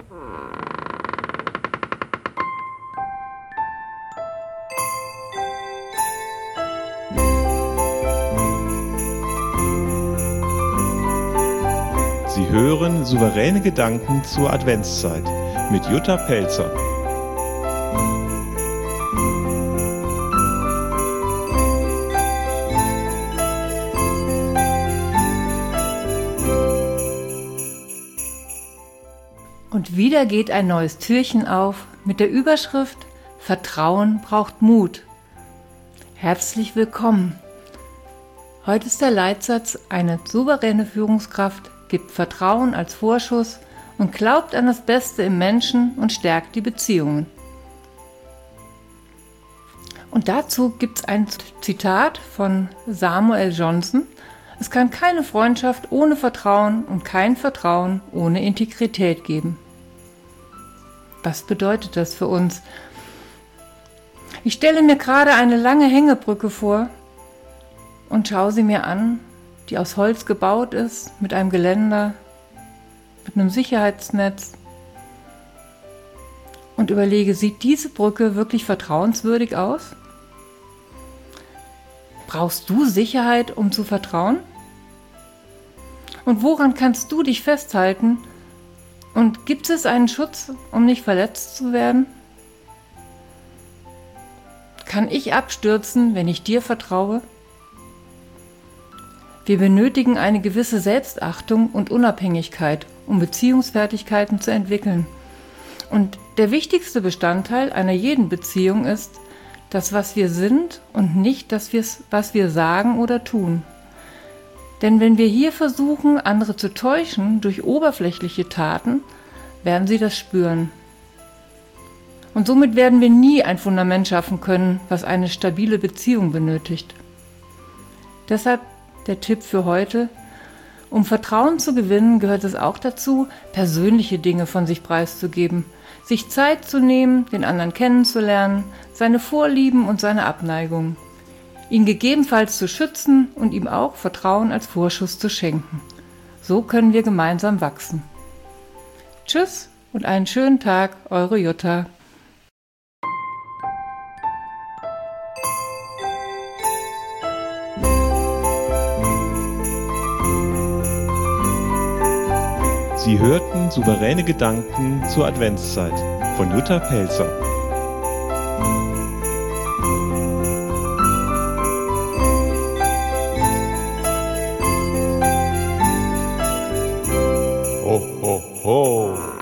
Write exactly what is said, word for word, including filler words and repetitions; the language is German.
Sie hören Souveräne Gedanken zur Adventszeit mit Jutta Pelzer. Und wieder geht ein neues Türchen auf mit der Überschrift Vertrauen braucht Mut. Herzlich willkommen. Heute ist der Leitsatz: Eine souveräne Führungskraft gibt Vertrauen als Vorschuss und glaubt an das Beste im Menschen und stärkt die Beziehungen. Und dazu gibt es ein Zitat von Samuel Johnson: Es kann keine Freundschaft ohne Vertrauen und kein Vertrauen ohne Integrität geben. Was bedeutet das für uns? Ich stelle mir gerade eine lange Hängebrücke vor und schaue sie mir an, die aus Holz gebaut ist, mit einem Geländer, mit einem Sicherheitsnetz, und überlege, sieht diese Brücke wirklich vertrauenswürdig aus? Brauchst du Sicherheit, um zu vertrauen? Und woran kannst du dich festhalten? Und gibt es einen Schutz, um nicht verletzt zu werden? Kann ich abstürzen, wenn ich dir vertraue? Wir benötigen eine gewisse Selbstachtung und Unabhängigkeit, um Beziehungsfertigkeiten zu entwickeln. Und der wichtigste Bestandteil einer jeden Beziehung ist das, was wir sind, und nicht das, was wir sagen oder tun. Denn wenn wir hier versuchen, andere zu täuschen durch oberflächliche Taten, werden sie das spüren. Und somit werden wir nie ein Fundament schaffen können, was eine stabile Beziehung benötigt. Deshalb der Tipp für heute: Um Vertrauen zu gewinnen, gehört es auch dazu, persönliche Dinge von sich preiszugeben, sich Zeit zu nehmen, den anderen kennenzulernen, seine Vorlieben und seine Abneigungen, ihn gegebenenfalls zu schützen und ihm auch Vertrauen als Vorschuss zu schenken. So können wir gemeinsam wachsen. Tschüss und einen schönen Tag, eure Jutta. Sie hörten Souveräne Gedanken zur Adventszeit von Jutta Pelzer. Ho, ho, ho!